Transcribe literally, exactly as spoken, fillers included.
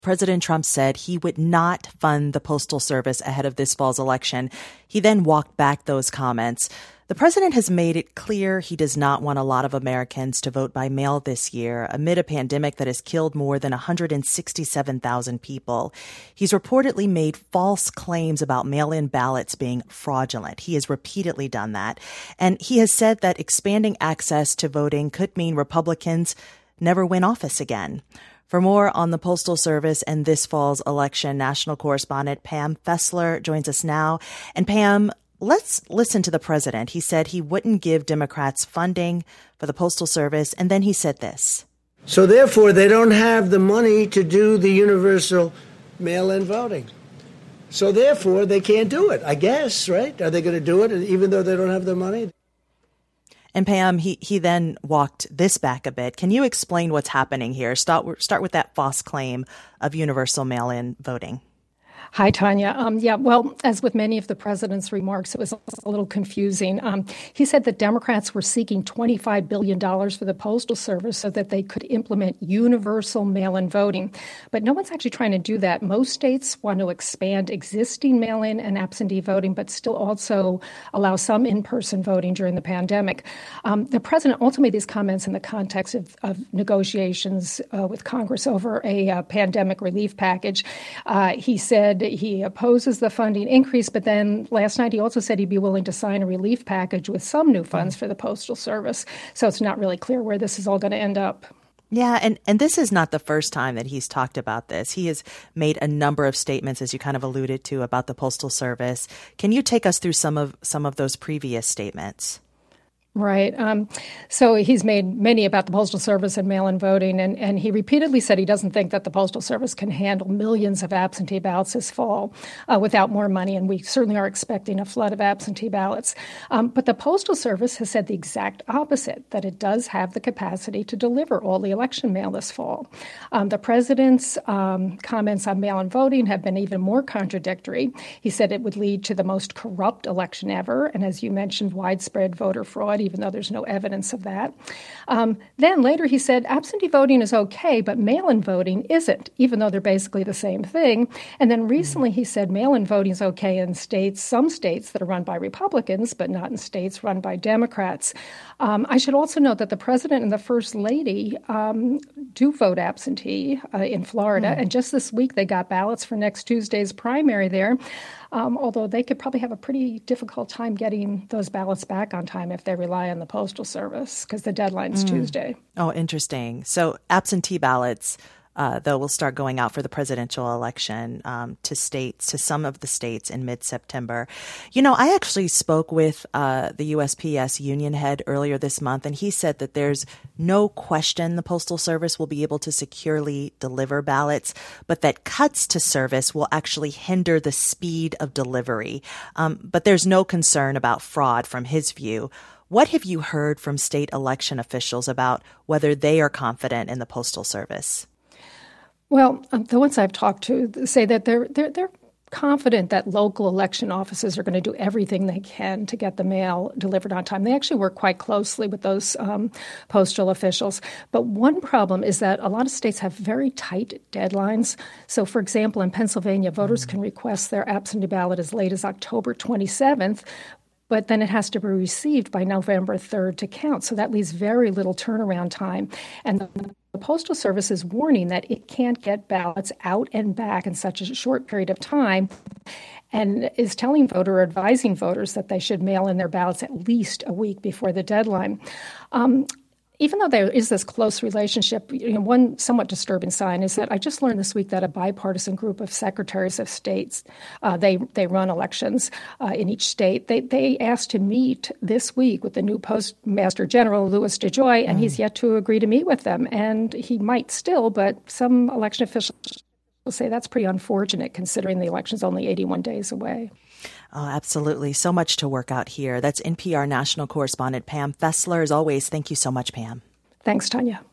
President Trump said he would not fund the Postal Service ahead of this fall's election. He then walked back those comments. The president has made it clear he does not want a lot of Americans to vote by mail this year, amid a pandemic that has killed more than one hundred sixty-seven thousand people. He's reportedly made false claims about mail-in ballots being fraudulent. He has repeatedly done that. And he has said that expanding access to voting could mean Republicans never win office again. For more on the Postal Service and this fall's election, national correspondent Pam Fessler joins us now. And Pam, let's listen to the president. He said he wouldn't give Democrats funding for the Postal Service, and then he said this. So therefore, they don't have the money to do the universal mail-in voting. So therefore, they can't do it, I guess, right? Are they going to do it even though they don't have the money? And Pam, he, he then walked this back a bit. Can you explain what's happening here? Start, start with that false claim of universal mail-in voting. Hi, Tanya. Um, yeah, well, as with many of the president's remarks, it was a little confusing. Um, he said that Democrats were seeking twenty-five billion dollars for the Postal Service so that they could implement universal mail-in voting. But no one's actually trying to do that. Most states want to expand existing mail-in and absentee voting, but still also allow some in-person voting during the pandemic. Um, the president also made these comments in the context of, of negotiations uh, with Congress over a uh, pandemic relief package. Uh, he said he opposes the funding increase, but then last night he also said he'd be willing to sign a relief package with some new funds for the Postal Service. So it's not really clear where this is all going to end up. Yeah, and, and this is not the first time that he's talked about this. He has made a number of statements, as you kind of alluded to, about the Postal Service. Can you take us through some of some of those previous statements? Right. Um, so he's made many about the Postal Service and mail-in voting, and, and he repeatedly said he doesn't think that the Postal Service can handle millions of absentee ballots this fall uh, without more money, and we certainly are expecting a flood of absentee ballots. Um, but the Postal Service has said the exact opposite, that it does have the capacity to deliver all the election mail this fall. Um, the president's um, comments on mail-in voting have been even more contradictory. He said it would lead to the most corrupt election ever, and as you mentioned, widespread voter fraud, even though there's no evidence of that. Um, then later he said absentee voting is okay, but mail-in voting isn't, even though they're basically the same thing. And then recently he said mail-in voting is okay in states, some states that are run by Republicans, but not in states run by Democrats. Um, I should also note that the president and the first lady um, do vote absentee uh, in Florida. Mm. And just this week they got ballots for next Tuesday's primary there. Um, although they could probably have a pretty difficult time getting those ballots back on time if they rely on the Postal Service, because the deadline's mm. Tuesday. Oh, interesting. So absentee ballots, uh, though, will start going out for the presidential election um, to states, to some of the states in mid-September. You know, I actually spoke with uh, the U S P S union head earlier this month, and he said that there's no question the Postal Service will be able to securely deliver ballots, but that cuts to service will actually hinder the speed of delivery. Um, but there's no concern about fraud from his view. What have you heard from state election officials about whether they are confident in the Postal Service? Well, um, the ones I've talked to say that they're they're they're confident that local election offices are going to do everything they can to get the mail delivered on time. They actually work quite closely with those um, postal officials. But one problem is that a lot of states have very tight deadlines. So, for example, in Pennsylvania, voters can request their absentee ballot as late as October twenty-seventh, but then it has to be received by November third to count. So that leaves very little turnaround time. And the The Postal Service is warning that it can't get ballots out and back in such a short period of time, and is telling voter or advising voters that they should mail in their ballots at least a week before the deadline. Um, Even though there is this close relationship, you know, one somewhat disturbing sign is that I just learned this week that a bipartisan group of secretaries of states, uh, they they run elections uh, in each state. They they asked to meet this week with the new Postmaster General, Louis DeJoy, and mm. he's yet to agree to meet with them. And he might still, but some election officials will say that's pretty unfortunate considering the election's only eighty-one days away. Oh, absolutely. So much to work out here. That's N P R national correspondent Pam Fessler. As always, thank you so much, Pam. Thanks, Tanya.